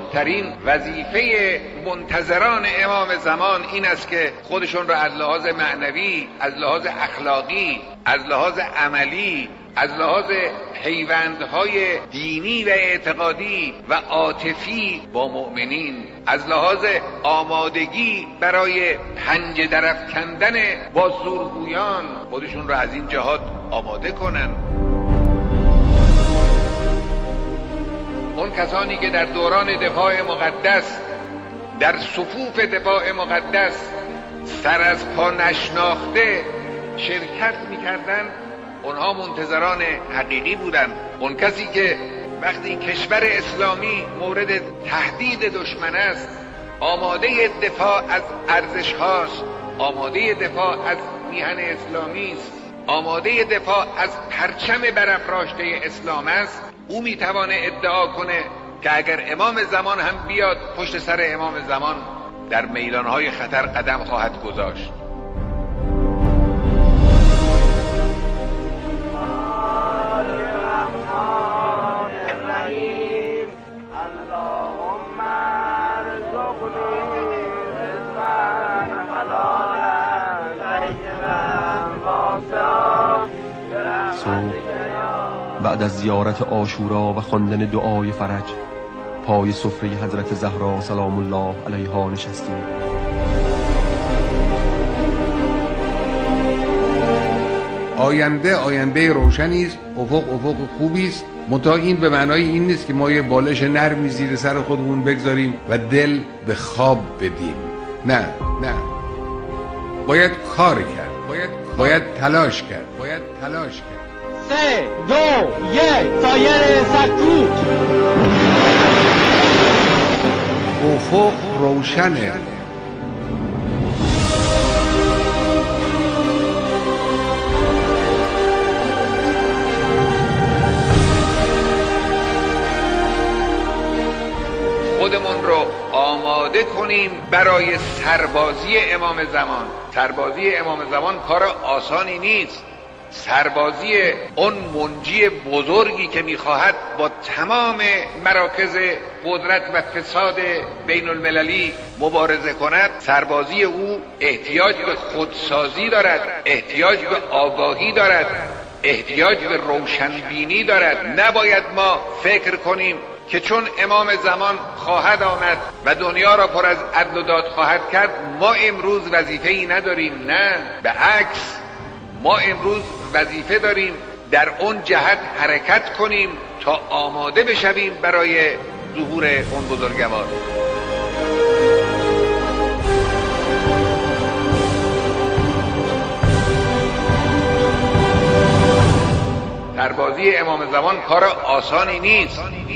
مهمترین وظیفه منتظران امام زمان این است که خودشون را از لحاظ معنوی، از لحاظ اخلاقی، از لحاظ عملی، از لحاظ پیوندهای دینی و اعتقادی و عاطفی با مؤمنین، از لحاظ آمادگی برای پنجه درافکندن با زورگویان خودشون را از این جهات آماده کنن. اون کسانی که در دوران دفاع مقدس، در صفوف دفاع مقدس سر از پا نشناخته شرکت میکردن، اونها منتظران حقیقی بودن. اون کسی که وقتی کشور اسلامی مورد تهدید دشمن است آماده دفاع از ارزش هاست، آماده دفاع از میهن اسلامی است، آماده دفاع از پرچم برافراشته اسلام است، او میتوانه ادعا کنه که اگر امام زمان هم بیاد پشت سر امام زمان در میدانهای خطر قدم خواهد گذاشت. بعد از زیارت عاشورا و خواندن دعای فرج پای سفره حضرت زهرا سلام الله علیها نشستیم. آینده روشنی است، افق خوبی است، منتها این به معنای این نیست که ما یه بالش نرمی زیر سر خودمون بگذاریم و دل به خواب بدیم. نه، باید کار کرد، باید تلاش کرد. 3 2 1 سایر سکوت. افق روشنه. خودمون رو آماده کنیم برای سربازی امام زمان. سربازی امام زمان کار آسانی نیست. سربازی اون منجی بزرگی که میخواهد با تمام مراکز قدرت و فساد بین المللی مبارزه کند، سربازی او احتیاج به خودسازی دارد، احتیاج به آگاهی دارد، احتیاج به روشنبینی دارد. نباید ما فکر کنیم که چون امام زمان خواهد آمد و دنیا را پر از عدل و داد خواهد کرد ما امروز وظیفه‌ای نداریم. نه، به عکس، ما امروز وظیفه داریم در اون جهت حرکت کنیم تا آماده بشویم برای ظهور اون بزرگوار. سربازی امام زمان کار آسانی نیست.